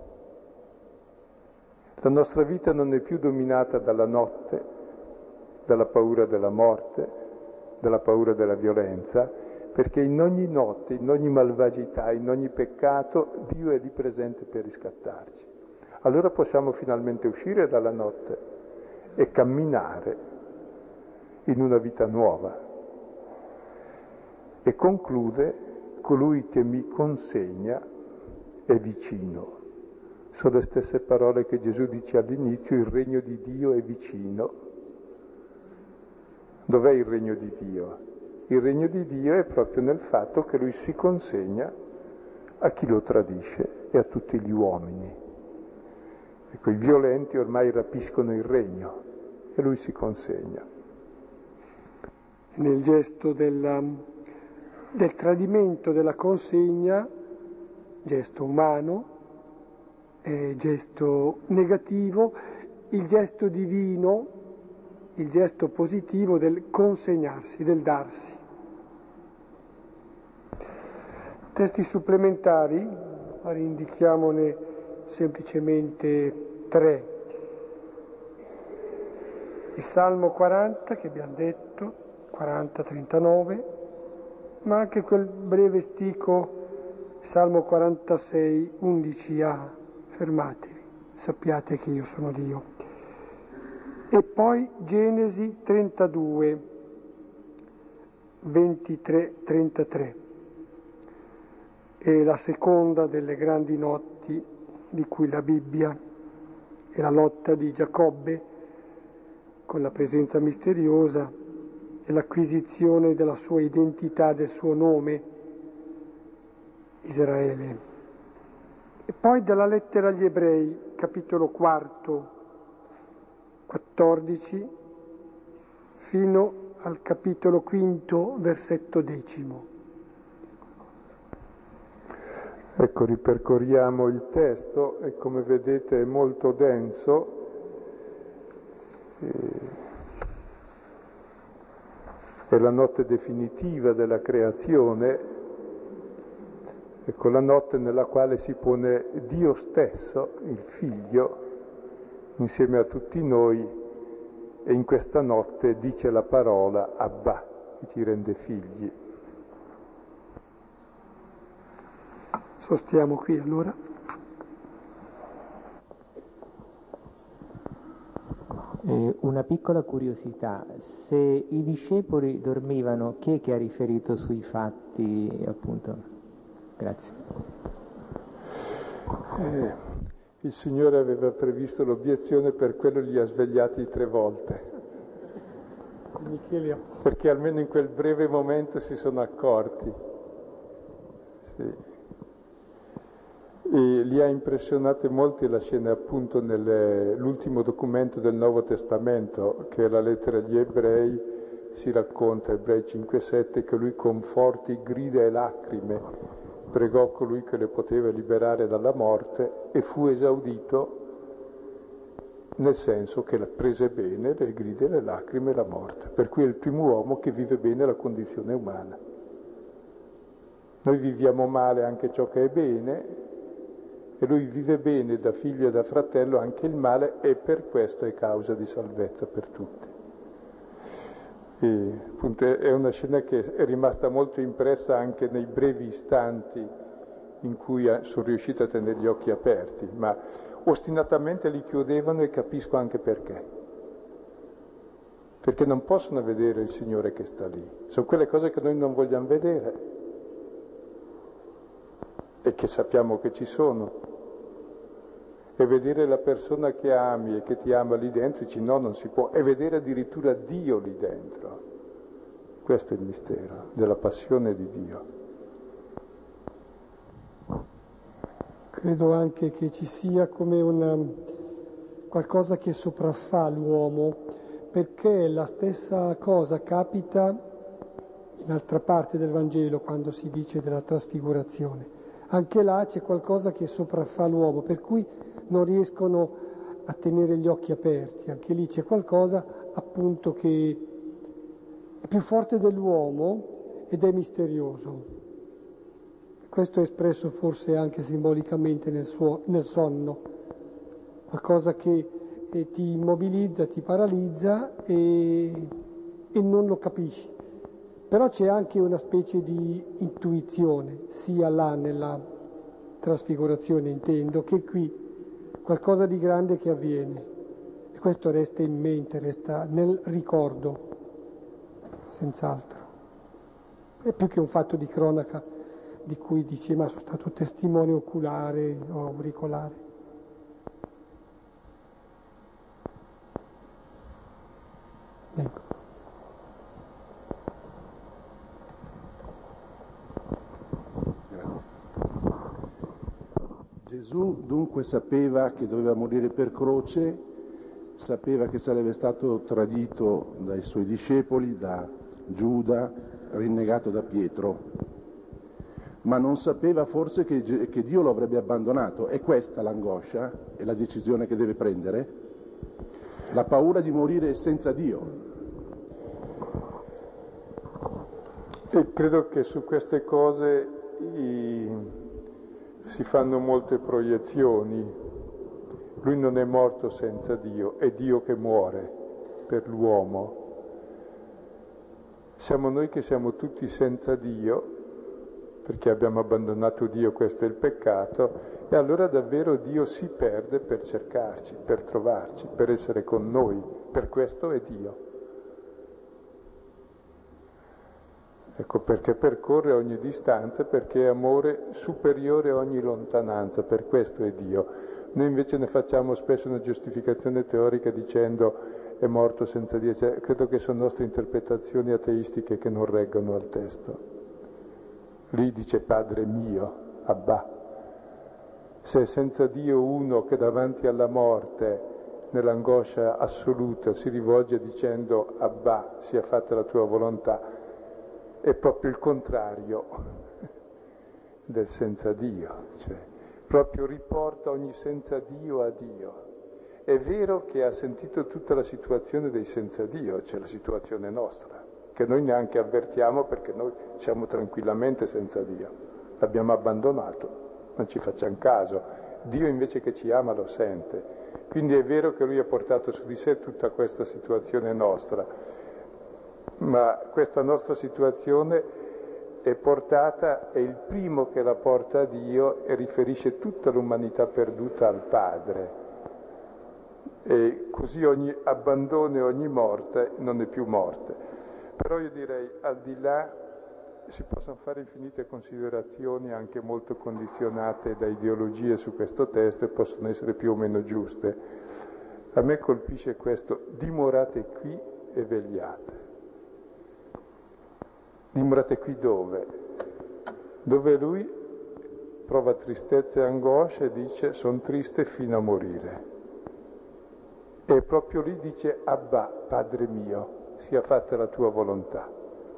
La nostra vita non è più dominata dalla notte, dalla paura della morte, dalla paura della violenza, perché in ogni notte, in ogni malvagità, in ogni peccato, Dio è lì presente per riscattarci. Allora possiamo finalmente uscire dalla notte e camminare in una vita nuova. E conclude: colui che mi consegna è vicino. Sono le stesse parole che Gesù dice all'inizio: il regno di Dio è vicino. Dov'è il regno di Dio? Il regno di Dio è proprio nel fatto che Lui si consegna a chi lo tradisce e a tutti gli uomini. Ecco, i violenti ormai rapiscono il regno e Lui si consegna. nel gesto del tradimento, della consegna, gesto umano, gesto negativo, il gesto divino, il gesto positivo del consegnarsi, del darsi. Testi supplementari, indichiamone semplicemente 3. Il Salmo 40 che abbiamo detto, 40-39, ma anche quel breve stico, Salmo 46, 11a, fermatevi, sappiate che io sono Dio. E poi Genesi 32, 23-33. È la seconda delle grandi notti di cui la Bibbia è la lotta di Giacobbe con la presenza misteriosa e l'acquisizione della sua identità, del suo nome, Israele. E poi dalla lettera agli Ebrei, capitolo 4, 14, fino al capitolo 5, versetto 10. Ecco, ripercorriamo il testo e come vedete è molto denso. È la notte definitiva della creazione, ecco la notte nella quale si pone Dio stesso, il Figlio, insieme a tutti noi, e in questa notte dice la parola Abba, che ci rende figli. Sostiamo qui allora. Una piccola curiosità, se i discepoli dormivano, chi è che ha riferito sui fatti, appunto? Grazie. Il Signore aveva previsto l'obiezione, per quello li ha svegliati 3 volte. Perché almeno in quel breve momento si sono accorti. Sì. E li ha impressionati molti la scena appunto nell'ultimo documento del Nuovo Testamento, che è la lettera agli Ebrei, si racconta, Ebrei 5,7, che lui con forti grida e lacrime pregò colui che le poteva liberare dalla morte e fu esaudito, nel senso che prese bene le grida e le lacrime e la morte. Per cui è il primo uomo che vive bene la condizione umana. Noi viviamo male anche ciò che è bene, e lui vive bene da figlio e da fratello anche il male, e per questo è causa di salvezza per tutti. E, appunto, è una scena che è rimasta molto impressa anche nei brevi istanti in cui sono riuscito a tenere gli occhi aperti, ma ostinatamente li chiudevano, e capisco anche perché. Perché non possono vedere il Signore che sta lì. Sono quelle cose che noi non vogliamo vedere e che sappiamo che ci sono. E vedere la persona che ami e che ti ama lì dentro, dici no, non si può. E vedere addirittura Dio lì dentro. Questo è il mistero della passione di Dio. Credo anche che ci sia come qualcosa che sopraffa l'uomo, perché la stessa cosa capita in altra parte del Vangelo, quando si dice della trasfigurazione. Anche là c'è qualcosa che sopraffa l'uomo, per cui non riescono a tenere gli occhi aperti. Anche lì c'è qualcosa appunto che è più forte dell'uomo ed è misterioso. Questo è espresso forse anche simbolicamente nel sonno, qualcosa che ti immobilizza, ti paralizza e non lo capisci. Però c'è anche una specie di intuizione, sia là nella trasfigurazione intendo, che qui qualcosa di grande che avviene. E questo resta in mente, resta nel ricordo, senz'altro. È più che un fatto di cronaca di cui dici ma sono stato testimone oculare o auricolare. Ecco. Gesù dunque sapeva che doveva morire per croce, sapeva che sarebbe stato tradito dai suoi discepoli, da Giuda, rinnegato da Pietro, ma non sapeva forse che Dio lo avrebbe abbandonato. È questa l'angoscia e la decisione che deve prendere? La paura di morire senza Dio. E credo che su queste cose si fanno molte proiezioni. Lui non è morto senza Dio, è Dio che muore per l'uomo. Siamo noi che siamo tutti senza Dio, perché abbiamo abbandonato Dio, questo è il peccato, e allora davvero Dio si perde per cercarci, per trovarci, per essere con noi, per questo è Dio. Ecco perché percorre ogni distanza, perché è amore superiore a ogni lontananza, per questo è Dio. Noi invece ne facciamo spesso una giustificazione teorica dicendo è morto senza Dio, cioè, credo che sono nostre interpretazioni ateistiche che non reggono al testo. Lì dice Padre mio, Abba. Se è senza Dio uno che davanti alla morte, nell'angoscia assoluta, si rivolge dicendo Abba, sia fatta la tua volontà, è proprio il contrario del senza Dio, cioè proprio riporta ogni senza Dio a Dio. È vero che ha sentito tutta la situazione dei senza Dio, cioè la situazione nostra, che noi neanche avvertiamo perché noi siamo tranquillamente senza Dio, l'abbiamo abbandonato, non ci facciamo caso. Dio invece che ci ama lo sente, quindi è vero che Lui ha portato su di sé tutta questa situazione nostra, ma questa nostra situazione è portata, è il primo che la porta a Dio e riferisce tutta l'umanità perduta al Padre. E così ogni abbandono e ogni morte non è più morte. Però io direi, al di là, si possono fare infinite considerazioni anche molto condizionate da ideologie su questo testo e possono essere più o meno giuste. A me colpisce questo, dimorate qui e vegliate. Dimorate qui dove? Dove lui prova tristezza e angoscia e dice sono triste fino a morire. E proprio lì dice Abba, Padre mio, sia fatta la tua volontà.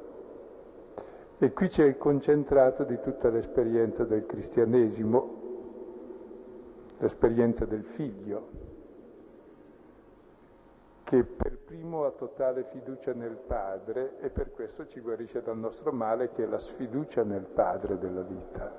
E qui c'è il concentrato di tutta l'esperienza del cristianesimo, l'esperienza del figlio, che per primo ha totale fiducia nel Padre e per questo ci guarisce dal nostro male, che è la sfiducia nel Padre della vita.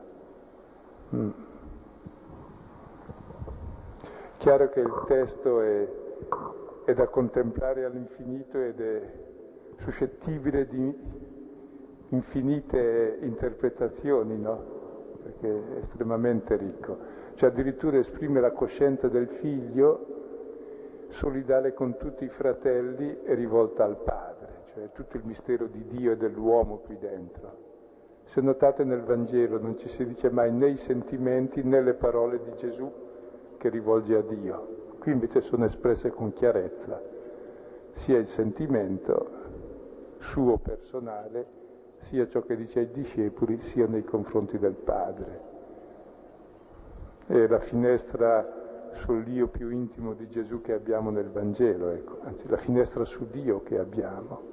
Chiaro che il testo è da contemplare all'infinito ed è suscettibile di infinite interpretazioni, no? Perché è estremamente ricco. Cioè addirittura esprime la coscienza del figlio solidale con tutti i fratelli e rivolta al Padre, cioè tutto il mistero di Dio e dell'uomo qui dentro. Se notate nel Vangelo non ci si dice mai né i sentimenti né le parole di Gesù che rivolge a Dio. Qui invece sono espresse con chiarezza sia il sentimento suo personale, sia ciò che dice ai discepoli, sia nei confronti del Padre. È la finestra sull'io più intimo di Gesù che abbiamo nel Vangelo, ecco, anzi la finestra su Dio che abbiamo.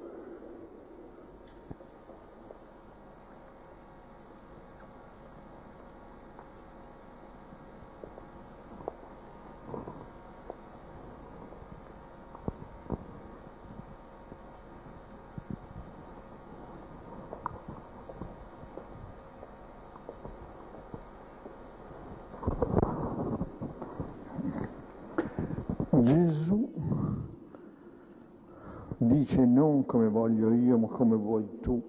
Gesù dice non come voglio io ma come vuoi tu.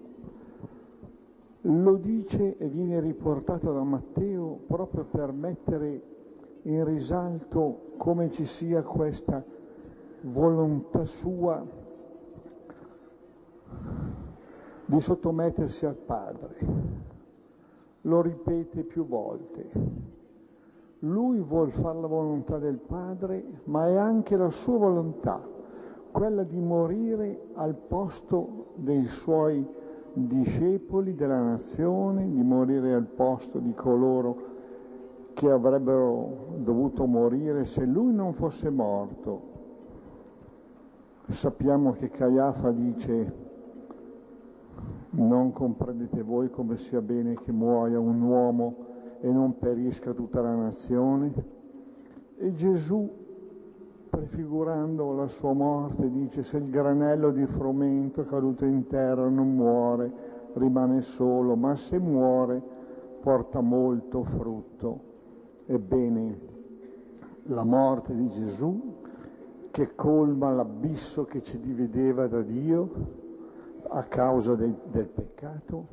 Lo dice e viene riportato da Matteo proprio per mettere in risalto come ci sia questa volontà sua di sottomettersi al Padre. Lo ripete più volte. Lui vuol fare la volontà del Padre, ma è anche la sua volontà, quella di morire al posto dei suoi discepoli, della nazione, di morire al posto di coloro che avrebbero dovuto morire se lui non fosse morto. Sappiamo che Caiafa dice Non comprendete voi come sia bene che muoia un uomo e non perisca tutta la nazione? E Gesù, prefigurando la sua morte, dice: se il granello di frumento caduto in terra non muore, rimane solo, ma se muore porta molto frutto. Ebbene, la morte di Gesù, che colma l'abisso che ci divideva da Dio a causa del peccato,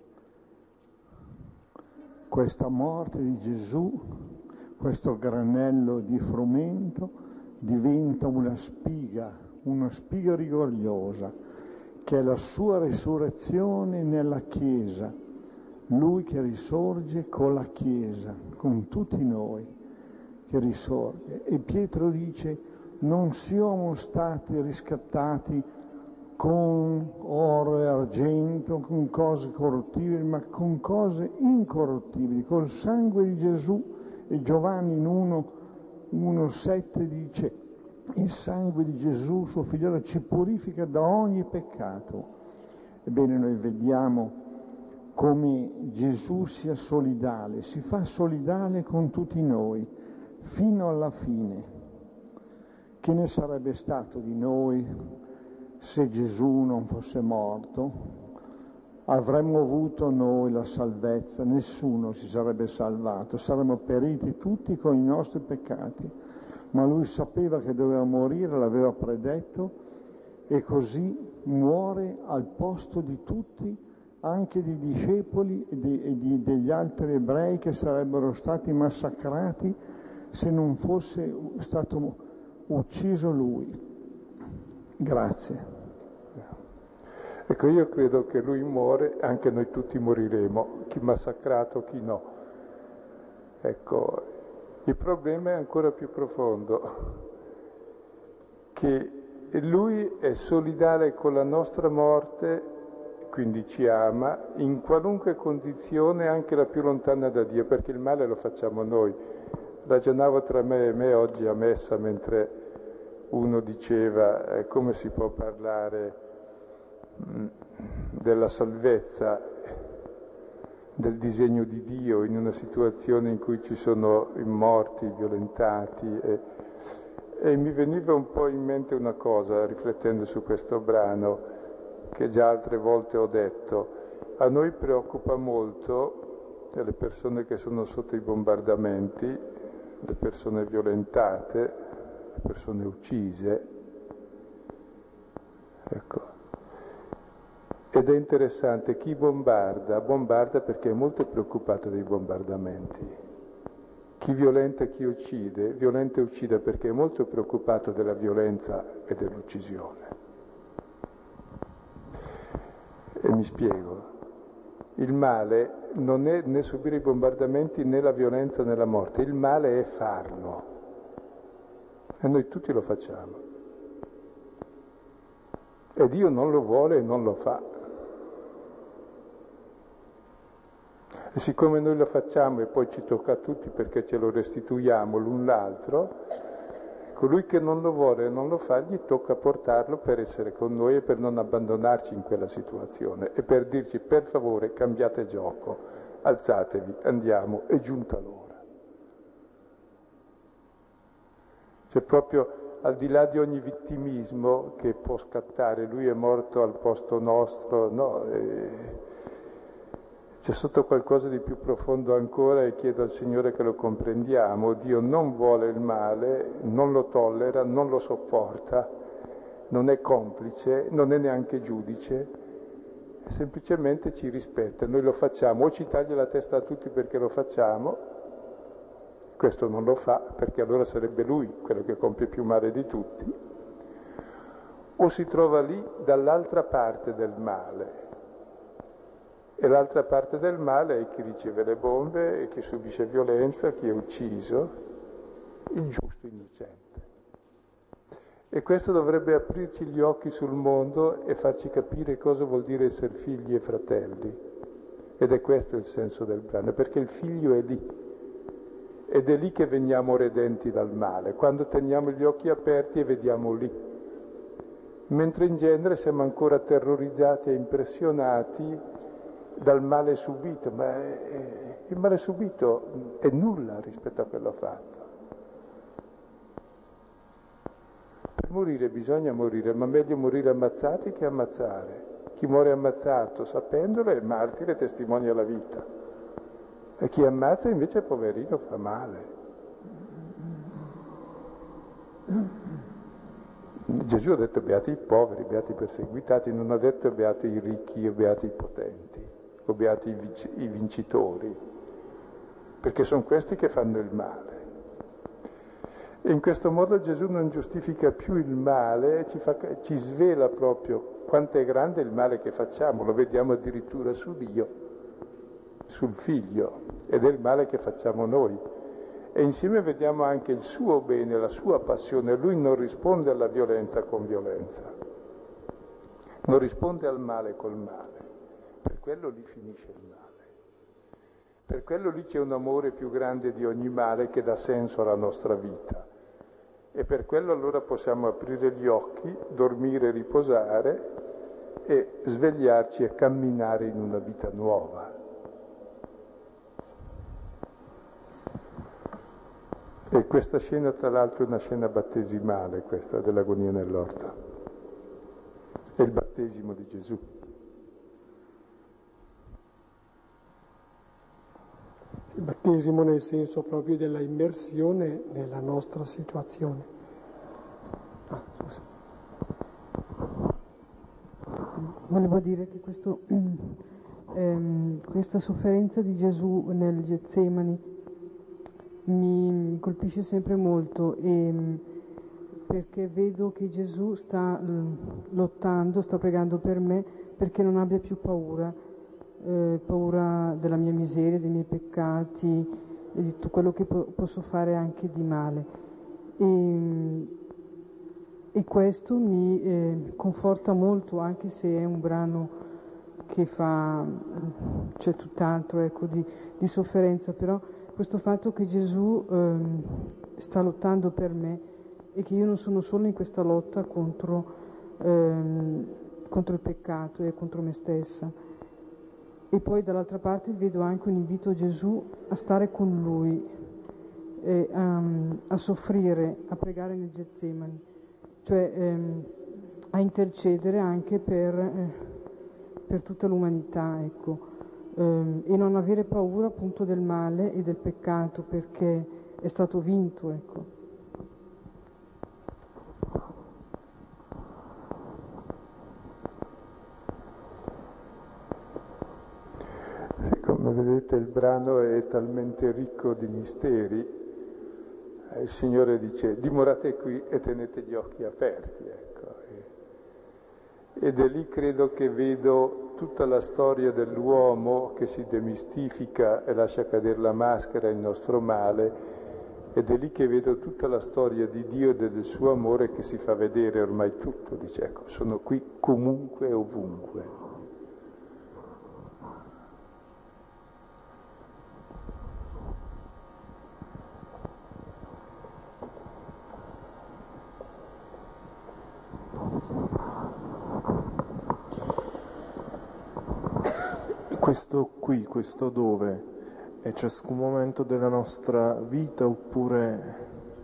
questa morte di Gesù, questo granello di frumento, diventa una spiga rigogliosa, che è la sua risurrezione nella Chiesa, Lui che risorge con la Chiesa, con tutti noi che risorge. E Pietro dice: non siamo stati riscattati con oro e argento, con cose corruttibili, ma con cose incorruttibili, col sangue di Gesù. E Giovanni in 1,7 dice: il sangue di Gesù, suo figliolo, ci purifica da ogni peccato. Ebbene, noi vediamo come Gesù sia solidale, si fa solidale con tutti noi, fino alla fine. Che ne sarebbe stato di noi se Gesù non fosse morto? Avremmo avuto noi la salvezza? Nessuno si sarebbe salvato, saremmo periti tutti con i nostri peccati. Ma Lui sapeva che doveva morire, l'aveva predetto, e così muore al posto di tutti, anche dei discepoli e degli altri ebrei che sarebbero stati massacrati se non fosse stato ucciso Lui. Grazie. Ecco, io credo che Lui muore, anche noi tutti moriremo, chi massacrato, chi no. Ecco, il problema è ancora più profondo, che Lui è solidale con la nostra morte, quindi ci ama, in qualunque condizione, anche la più lontana da Dio, perché il male lo facciamo noi. Ragionavo tra me e me oggi a messa, mentre uno diceva come si può parlare della salvezza, del disegno di Dio in una situazione in cui ci sono i morti, i violentati, e mi veniva un po' in mente una cosa, riflettendo su questo brano, che già altre volte ho detto. A noi preoccupa molto le persone che sono sotto i bombardamenti, le persone violentate, le persone uccise. Ecco. Ed è interessante, chi bombarda perché è molto preoccupato dei bombardamenti. Chi violenta e chi uccide, violenta e uccide perché è molto preoccupato della violenza e dell'uccisione. E mi spiego, il male non è né subire i bombardamenti né la violenza né la morte, il male è farlo. E noi tutti lo facciamo. E Dio non lo vuole e non lo fa. E siccome noi lo facciamo e poi ci tocca a tutti perché ce lo restituiamo l'un l'altro, colui che non lo vuole e non lo fa, gli tocca portarlo per essere con noi e per non abbandonarci in quella situazione e per dirci: per favore cambiate gioco, alzatevi, andiamo, è giunta l'ora. Cioè proprio al di là di ogni vittimismo che può scattare, lui è morto al posto nostro, no? C'è sotto qualcosa di più profondo ancora, e chiedo al Signore che lo comprendiamo. Dio non vuole il male, non lo tollera, non lo sopporta, non è complice, non è neanche giudice, semplicemente ci rispetta. Noi lo facciamo, o ci taglia la testa a tutti perché lo facciamo, questo non lo fa perché allora sarebbe lui quello che compie più male di tutti, o si trova lì dall'altra parte del male. E l'altra parte del male è chi riceve le bombe, e chi subisce violenza, chi è ucciso, il giusto innocente. E questo dovrebbe aprirci gli occhi sul mondo e farci capire cosa vuol dire essere figli e fratelli. Ed è questo il senso del brano, perché il figlio è lì. Ed è lì che veniamo redenti dal male, quando teniamo gli occhi aperti e vediamo lì. mentre in genere siamo ancora terrorizzati e impressionati dal male subito, ma il male subito è nulla rispetto a quello fatto. Per morire bisogna morire, ma meglio morire ammazzati che ammazzare. Chi muore ammazzato sapendolo è martire, testimonia la vita. E chi ammazza invece, poverino, fa male. Gesù ha detto beati i poveri, beati i perseguitati, non ha detto beati i ricchi o beati i potenti o beati i vincitori, perché sono questi che fanno il male. E in questo modo Gesù non giustifica più il male, ci svela proprio quanto è grande il male che facciamo, lo vediamo addirittura su Dio, sul Figlio, ed è il male che facciamo noi. E insieme vediamo anche il suo bene, la sua passione. Lui non risponde alla violenza con violenza, non risponde al male col male. Per quello lì finisce il male. Per quello lì c'è un amore più grande di ogni male che dà senso alla nostra vita. E per quello allora possiamo aprire gli occhi, dormire, riposare e svegliarci e camminare in una vita nuova. E questa scena, tra l'altro, è una scena battesimale, questa dell'agonia nell'orto. È il battesimo di Gesù. Il battesimo nel senso proprio della immersione nella nostra situazione. Scusa. Volevo dire che questa sofferenza di Gesù nel Getsemani mi colpisce sempre molto, perché vedo che Gesù sta lottando, sta pregando per me perché non abbia più paura della mia miseria, dei miei peccati e di tutto quello che posso fare anche di male. E questo mi conforta molto, anche se è un brano che c'è tutt'altro, ecco, di sofferenza, però questo fatto che Gesù sta lottando per me e che io non sono solo in questa lotta contro il peccato e contro me stessa. E poi dall'altra parte vedo anche un invito a Gesù a stare con Lui, a soffrire, a pregare nel Getsemani, cioè a intercedere anche per tutta l'umanità, ecco. E non avere paura appunto del male e del peccato, perché è stato vinto, ecco. Sì, come vedete il brano è talmente ricco di misteri. Il Signore dice: dimorate qui e tenete gli occhi aperti, ecco. Ed è lì credo che vedo tutta la storia dell'uomo che si demistifica e lascia cadere la maschera, il nostro male, ed è lì che vedo tutta la storia di Dio e del suo amore che si fa vedere ormai tutto. Dice, ecco, sono qui comunque e ovunque. Questo qui, questo dove? È ciascun momento della nostra vita oppure,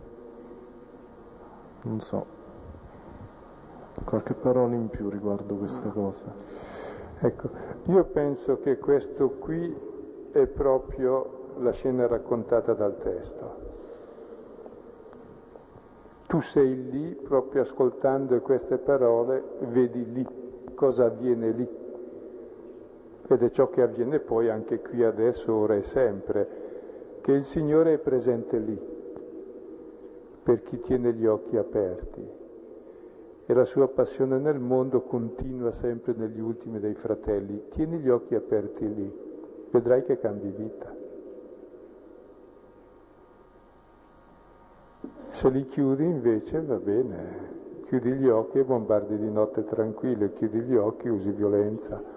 non so, qualche parola in più riguardo questa cosa? Ecco, io penso che questo qui è proprio la scena raccontata dal testo. Tu sei lì, proprio ascoltando queste parole, vedi lì cosa avviene lì. Ed è ciò che avviene poi anche qui adesso, ora e sempre, che il Signore è presente lì, per chi tiene gli occhi aperti. E la sua passione nel mondo continua sempre negli ultimi dei fratelli. Tieni gli occhi aperti lì, vedrai che cambi vita. Se li chiudi invece va bene, chiudi gli occhi e bombardi di notte tranquillo, chiudi gli occhi, usi violenza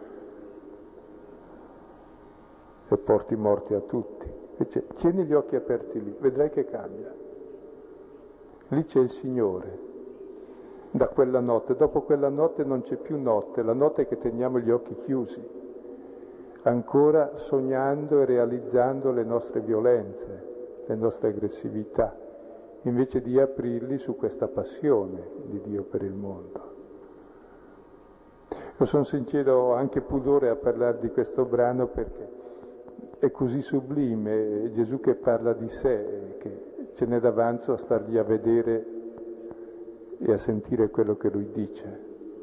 e porti morti a tutti. Invece tieni gli occhi aperti lì, vedrai che cambia. Lì c'è il Signore da quella notte. Dopo quella notte non c'è più notte, la notte è che teniamo gli occhi chiusi, ancora sognando e realizzando le nostre violenze, le nostre aggressività, invece di aprirli su questa passione di Dio per il mondo. Io sono sincero, ho anche pudore a parlare di questo brano perché è così sublime, è Gesù che parla di sé, che ce n'è d'avanzo a stargli a vedere e a sentire quello che lui dice.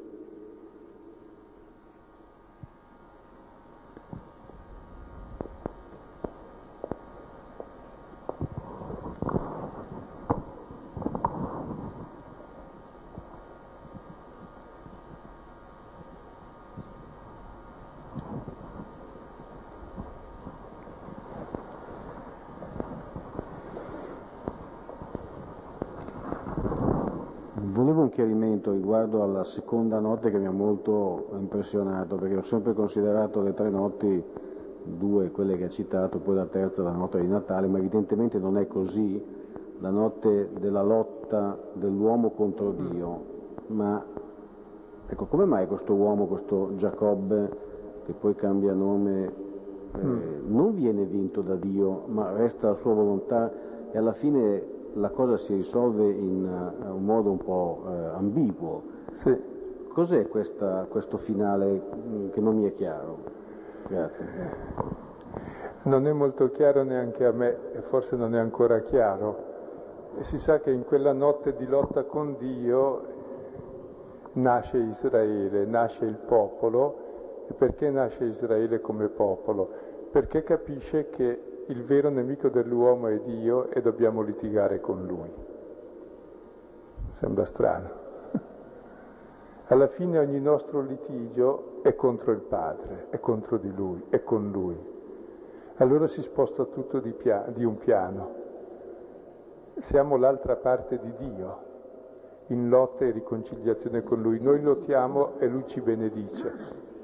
Volevo un chiarimento riguardo alla seconda notte che mi ha molto impressionato, perché ho sempre considerato le 3 notti, 2 quelle che ha citato, poi la terza la notte di Natale, ma evidentemente non è così, la notte della lotta dell'uomo contro Dio. Ma ecco, come mai questo uomo, questo Giacobbe, che poi cambia nome, non viene vinto da Dio, ma resta la sua volontà e alla fine la cosa si risolve in un modo un po' ambiguo. Sì. Cos'è questo finale che non mi è chiaro? Grazie. Non è molto chiaro neanche a me, e forse non è ancora chiaro. E si sa che in quella notte di lotta con Dio nasce Israele, nasce il popolo. E perché nasce Israele come popolo? Perché capisce che il vero nemico dell'uomo è Dio e dobbiamo litigare con lui. Sembra strano. Alla fine ogni nostro litigio è contro il Padre, è contro di Lui, è con Lui. Allora si sposta tutto di un piano. Siamo l'altra parte di Dio, in lotta e riconciliazione con Lui. Noi lottiamo e Lui ci benedice.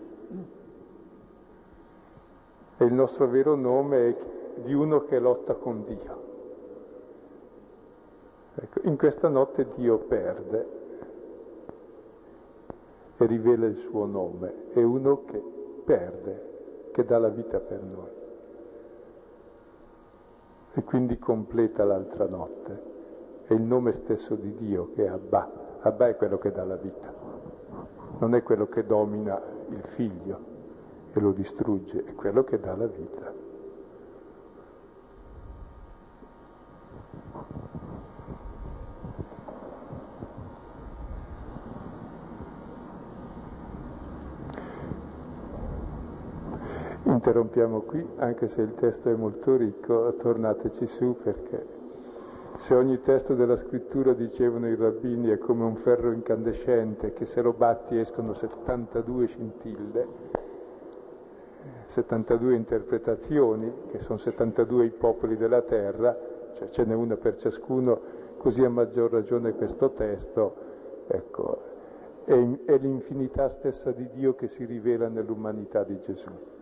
E il nostro vero nome è di uno che lotta con Dio. Ecco, in questa notte Dio perde e rivela il suo nome, è uno che perde, che dà la vita per noi. E quindi completa l'altra notte. È il nome stesso di Dio che è Abba. Abba è quello che dà la vita, non è quello che domina il figlio e lo distrugge, è quello che dà la vita. Interrompiamo qui, anche se il testo è molto ricco, tornateci su perché se ogni testo della scrittura, dicevano i rabbini, è come un ferro incandescente che se lo batti escono 72 scintille, 72 interpretazioni, che sono 72 i popoli della terra, cioè ce n'è una per ciascuno, così a maggior ragione questo testo, ecco, è l'infinità stessa di Dio che si rivela nell'umanità di Gesù.